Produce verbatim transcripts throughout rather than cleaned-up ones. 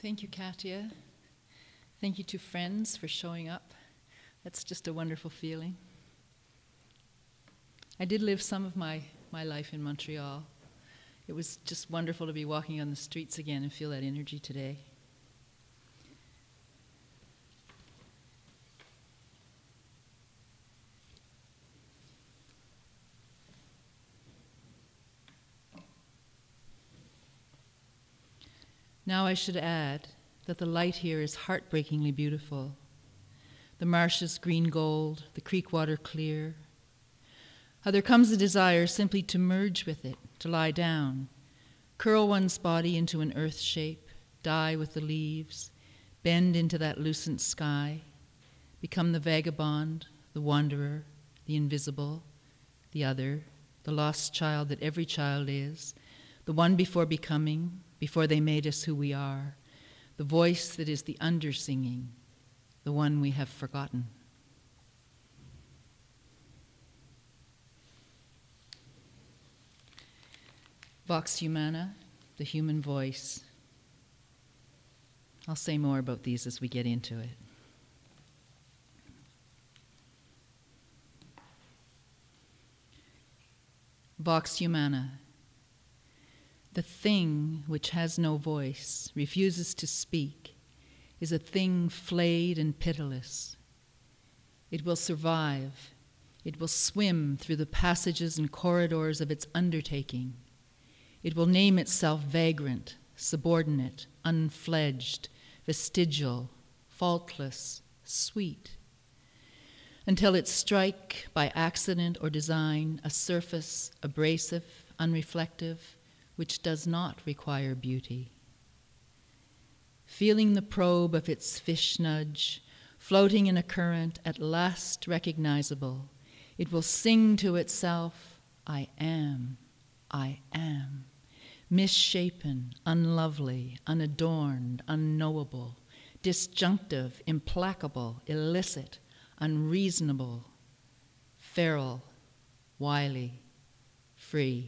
Thank you, Katia. Thank you to friends for showing up. That's just a wonderful feeling. I did live some of my, my life in Montreal. It was just wonderful to be walking on the streets again and feel that energy today. Now I should add that the light here is heartbreakingly beautiful. The marshes green gold, the creek water clear. How there comes a desire simply to merge with it, to lie down, curl one's body into an earth shape, die with the leaves, bend into that lucent sky, become the vagabond, the wanderer, the invisible, the other, the lost child that every child is, the one before becoming, before they made us who we are, the voice that is the under-singing, the one we have forgotten. Vox Humana, the human voice. I'll say more about these as we get into it. Vox Humana. The thing which has no voice, refuses to speak, is a thing flayed and pitiless. It will survive. It will swim through the passages and corridors of its undertaking. It will name itself vagrant, subordinate, unfledged, vestigial, faultless, sweet, until it strike by accident or design a surface abrasive, unreflective, which does not require beauty. Feeling the probe of its fish nudge, floating in a current at last recognizable, it will sing to itself, I am, I am, misshapen, unlovely, unadorned, unknowable, disjunctive, implacable, illicit, unreasonable, feral, wily, free.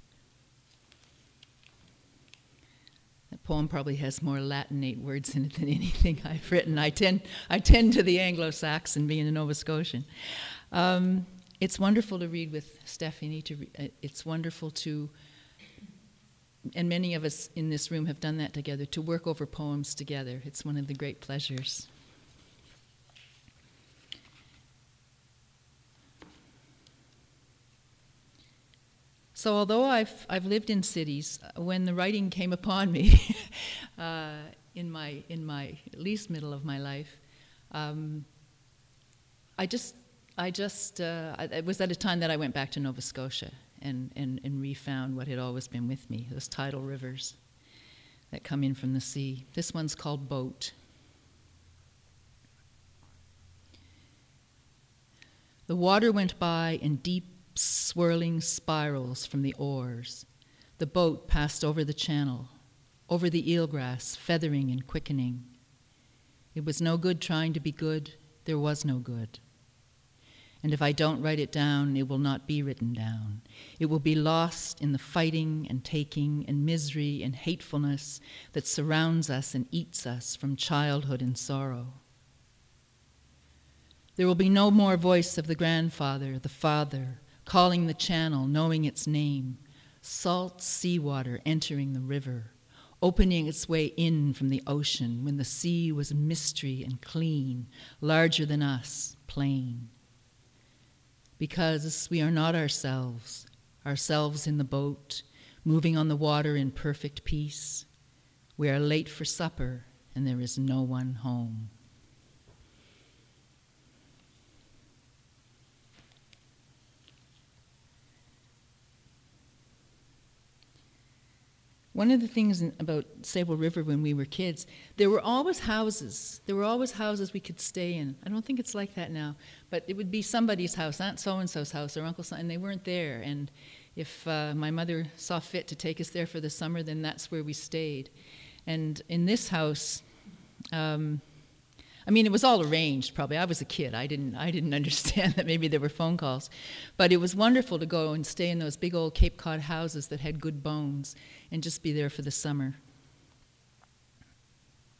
That poem probably has more Latinate words in it than anything I've written. I tend, I tend to the Anglo-Saxon, being a Nova Scotian. Um, it's wonderful to read with Stephanie. To re- it's wonderful to, and many of us in this room have done that together, to work over poems together. It's one of the great pleasures. So although I've I've lived in cities, when the writing came upon me uh, in my in my at least middle of my life, um, I just I just uh, I, it was at a time that I went back to Nova Scotia and, and and refound what had always been with me, those tidal rivers that come in from the sea. This one's called Boat. The water went by in deep swirling spirals from the oars. The boat passed over the channel, over the eelgrass, feathering and quickening. It was no good trying to be good. There was no good. And if I don't write it down, it will not be written down. It will be lost in the fighting and taking and misery and hatefulness that surrounds us and eats us from childhood and sorrow. There will be no more voice of the grandfather, the father, calling the channel, knowing its name, salt seawater entering the river, opening its way in from the ocean when the sea was mystery and clean, larger than us, plain. Because we are not ourselves, ourselves in the boat, moving on the water in perfect peace. We are late for supper, and there is no one home. One of the things in, about Sable River when we were kids, there were always houses. There were always houses we could stay in. I don't think it's like that now, but it would be somebody's house, Aunt so-and-so's house or Uncle so, and they weren't there. And if uh, my mother saw fit to take us there for the summer, then that's where we stayed. And in this house, um, I mean, it was all arranged, probably. I was a kid. I didn't I didn't understand that maybe there were phone calls. But it was wonderful to go and stay in those big old Cape Cod houses that had good bones and just be there for the summer.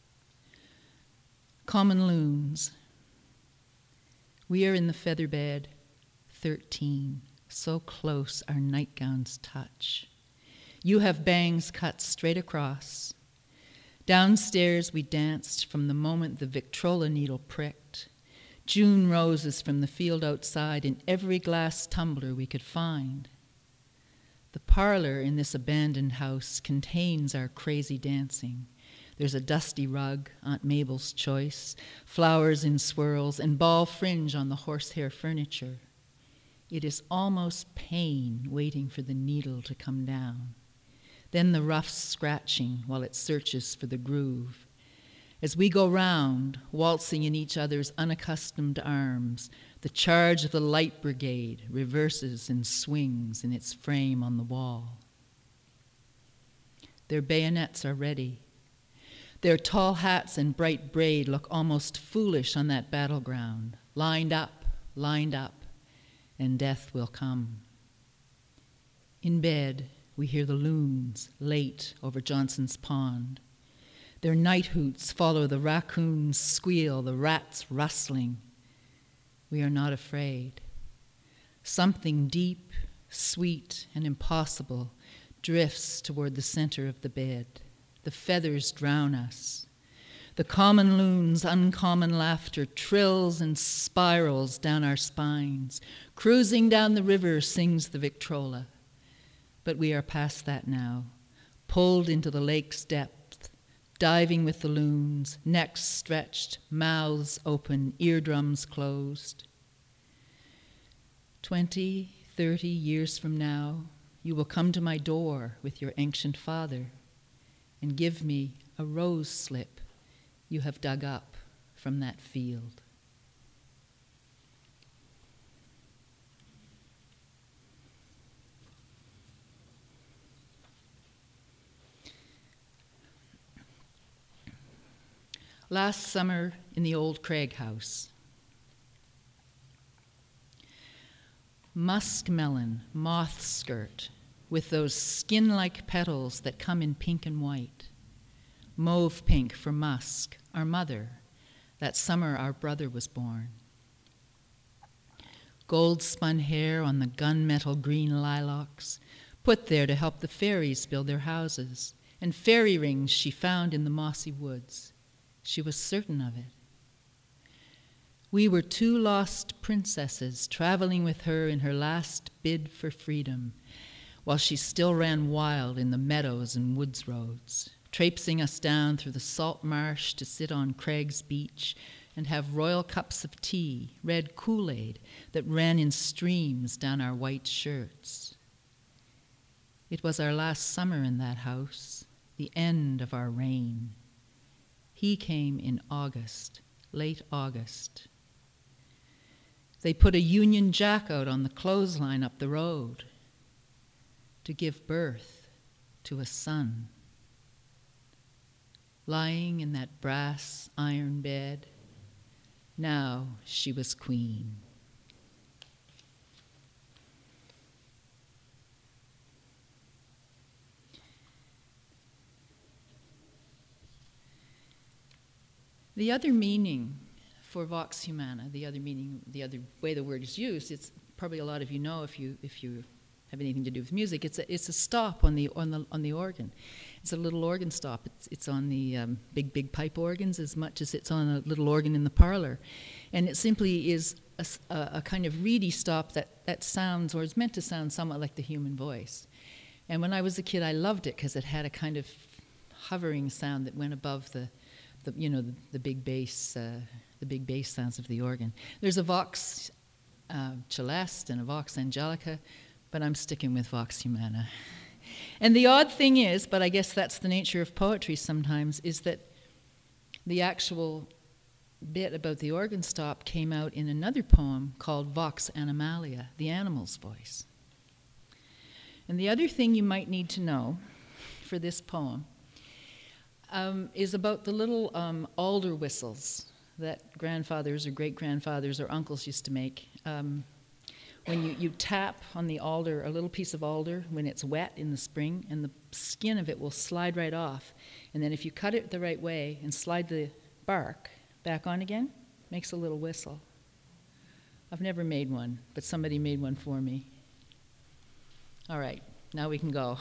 Common loons. We are in the feather bed, thirteen, so close our nightgowns touch. You have bangs cut straight across. Downstairs we danced from the moment the Victrola needle pricked. June roses from the field outside in every glass tumbler we could find. The parlor in this abandoned house contains our crazy dancing. There's a dusty rug, Aunt Mabel's choice, flowers in swirls, and ball fringe on the horsehair furniture. It is almost pain waiting for the needle to come down. Then the rough scratching while it searches for the groove. As we go round, waltzing in each other's unaccustomed arms, the charge of the light brigade reverses and swings in its frame on the wall. Their bayonets are ready. Their tall hats and bright braid look almost foolish on that battleground, lined up, lined up, and death will come. In bed, we hear the loons late over Johnson's Pond. Their night hoots follow the raccoon's squeal, the rat's rustling. We are not afraid. Something deep, sweet, and impossible drifts toward the center of the bed. The feathers drown us. The common loon's uncommon laughter trills and spirals down our spines. Cruising down the river sings the Victrola. But we are past that now, pulled into the lake's depth, diving with the loons, necks stretched, mouths open, eardrums closed. Twenty, thirty years from now, you will come to my door with your ancient father and give me a rose slip you have dug up from that field. Last summer in the old Craig house. Muskmelon, moth skirt, with those skin-like petals that come in pink and white. Mauve pink for Musk, our mother, that summer our brother was born. Gold-spun hair on the gunmetal green lilacs, put there to help the fairies build their houses, and fairy rings she found in the mossy woods. She was certain of it. We were two lost princesses traveling with her in her last bid for freedom, while she still ran wild in the meadows and woods roads, traipsing us down through the salt marsh to sit on Craig's beach and have royal cups of tea, red Kool-Aid that ran in streams down our white shirts. It was our last summer in that house, the end of our reign. He came in August, late August. They put a Union Jack out on the clothesline up the road to give birth to a son. Lying in that brass iron bed, now she was queen. The other meaning for Vox Humana, the other meaning, the other way the word is used, it's probably a lot of you know if you if you have anything to do with music. It's a it's a stop on the on the on the organ. It's a little organ stop. It's it's on the um, big big pipe organs as much as it's on a little organ in the parlor, and it simply is a, a, a kind of reedy stop that that sounds or is meant to sound somewhat like the human voice. And when I was a kid, I loved it because it had a kind of hovering sound that went above the. The, you know, the, the big bass, uh, the big bass sounds of the organ. There's a Vox uh, Celeste and a Vox Angelica, but I'm sticking with Vox Humana. And the odd thing is, but I guess that's the nature of poetry sometimes, is that the actual bit about the organ stop came out in another poem called Vox Animalia, the animal's voice. And the other thing you might need to know for this poem Um, is about the little um, alder whistles that grandfathers or great-grandfathers or uncles used to make. Um, when you, you tap on the alder, a little piece of alder, when it's wet in the spring, and the skin of it will slide right off. And then if you cut it the right way and slide the bark Back on again. Makes a little whistle. I've never made one, but somebody made one for me. All right, now we can go.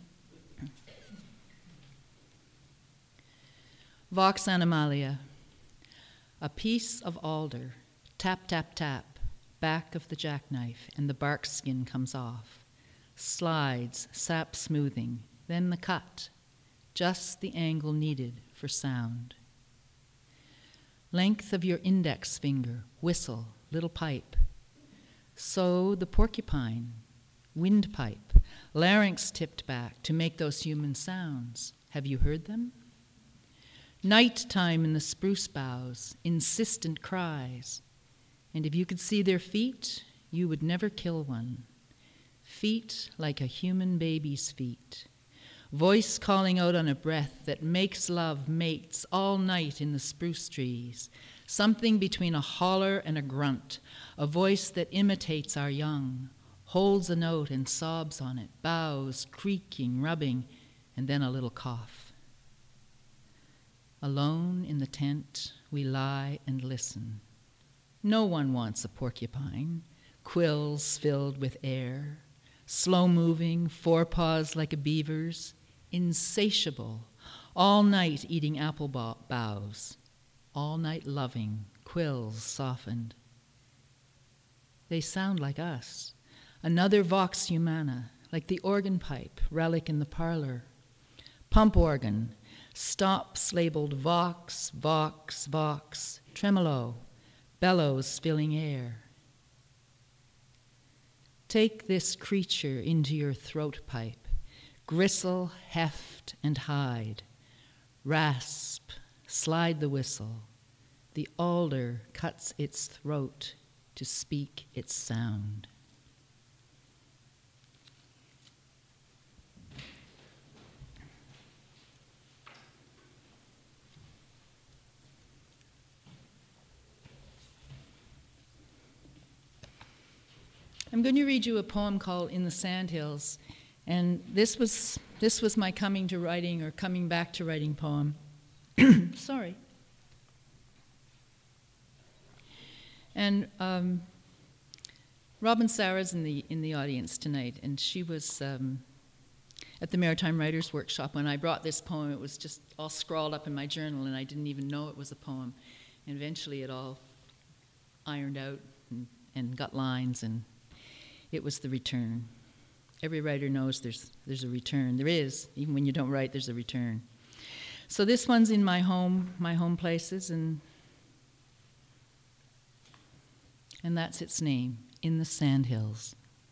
Vox Animalia. A piece of alder, tap, tap, tap, back of the jackknife, and the bark skin comes off. Slides, sap smoothing, then the cut, just the angle needed for sound. Length of your index finger, whistle, little pipe. So the porcupine, windpipe, larynx tipped back to make those human sounds. Have you heard them? Nighttime in the spruce boughs, insistent cries. And if you could see their feet, you would never kill one. Feet like a human baby's feet. Voice calling out on a breath that makes love mates all night in the spruce trees. Something between a holler and a grunt. A voice that imitates our young. Holds a note and sobs on it. Bows, creaking, rubbing, and then a little cough. Alone in the tent, we lie and listen. No one wants a porcupine. Quills filled with air. Slow-moving, forepaws like a beaver's, insatiable, all night eating apple boughs, all night loving, quills softened. They sound like us, another vox humana, like the organ pipe, relic in the parlor. Pump organ, stops labeled vox, vox, vox, tremolo, bellows filling air. Take this creature into your throat pipe, gristle, heft, and hide. Rasp, slide the whistle. The alder cuts its throat to speak its sound. I'm going to read you a poem called In the Sandhills, and this was this was my coming to writing or coming back to writing poem. Sorry. And um, Robin Sarah's in the in the audience tonight, and she was um, at the Maritime Writers Workshop when I brought this poem. It was just all scrawled up in my journal, and I didn't even know it was a poem. And eventually, it all ironed out and, and got lines and. It was the return. Every writer knows there's there's a return. There is, even when you don't write, there's a return. So this one's in my home, my home places, and and that's its name, In the Sandhills.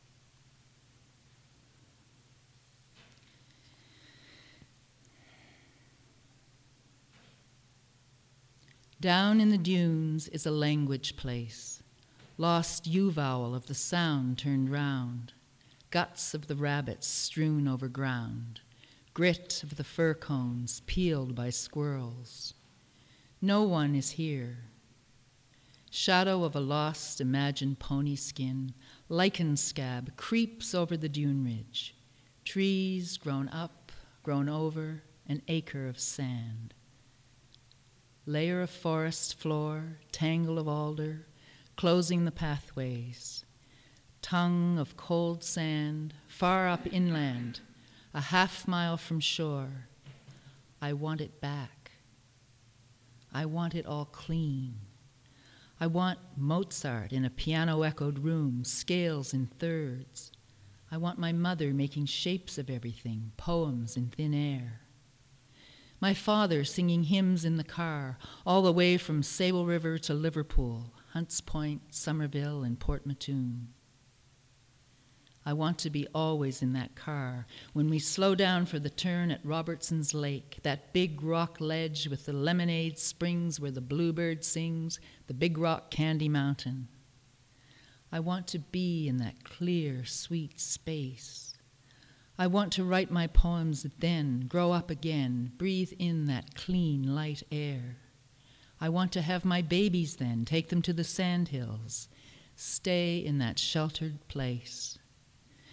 Down in the dunes is a language place. Lost U-vowel of the sound turned round, guts of the rabbits strewn over ground, grit of the fir cones peeled by squirrels. No one is here. Shadow of a lost imagined pony skin, lichen scab creeps over the dune ridge. Trees grown up, grown over, an acre of sand. Layer of forest floor, tangle of alder, closing the pathways, tongue of cold sand, far up inland, a half mile from shore. I want it back. I want it all clean. I want Mozart in a piano-echoed room, scales in thirds. I want my mother making shapes of everything, poems in thin air. My father singing hymns in the car, all the way from Sable River to Liverpool, Hunts Point, Somerville, and Port Mattoon. I want to be always in that car when we slow down for the turn at Robertson's Lake, that big rock ledge with the lemonade springs where the bluebird sings, the big rock candy mountain. I want to be in that clear, sweet space. I want to write my poems then, grow up again, breathe in that clean, light air. I want to have my babies then, take them to the sandhills, stay in that sheltered place.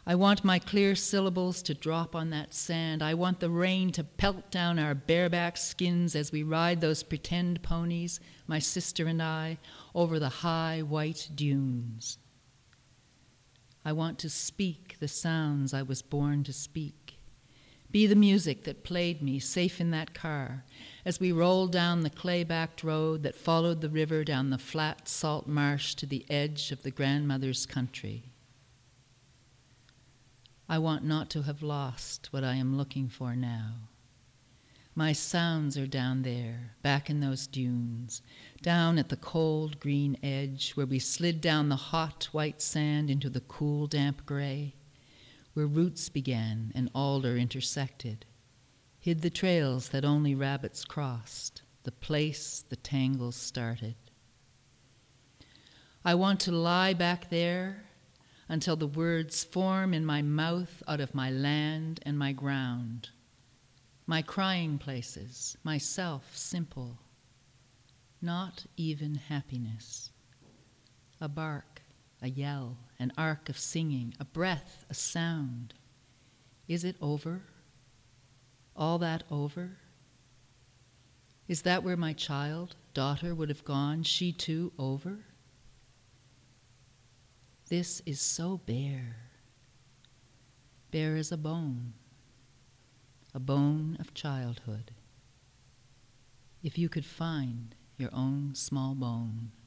I want my clear syllables to drop on that sand. I want the rain to pelt down our bareback skins as we ride those pretend ponies, my sister and I, over the high white dunes. I want to speak the sounds I was born to speak. Be the music that played me safe in that car as we rolled down the clay-backed road that followed the river down the flat salt marsh to the edge of the grandmother's country. I want not to have lost what I am looking for now. My sounds are down there, back in those dunes, down at the cold green edge where we slid down the hot white sand into the cool damp gray, where roots began and alder intersected, hid the trails that only rabbits crossed, the place the tangles started. I want to lie back there until the words form in my mouth out of my land and my ground, my crying places, myself simple, not even happiness, a bark, a yell, an arc of singing, a breath, a sound. Is it over? All that over? Is that where my child, daughter would have gone, she too over? This is so bare, bare as a bone, a bone of childhood. If you could find your own small bone.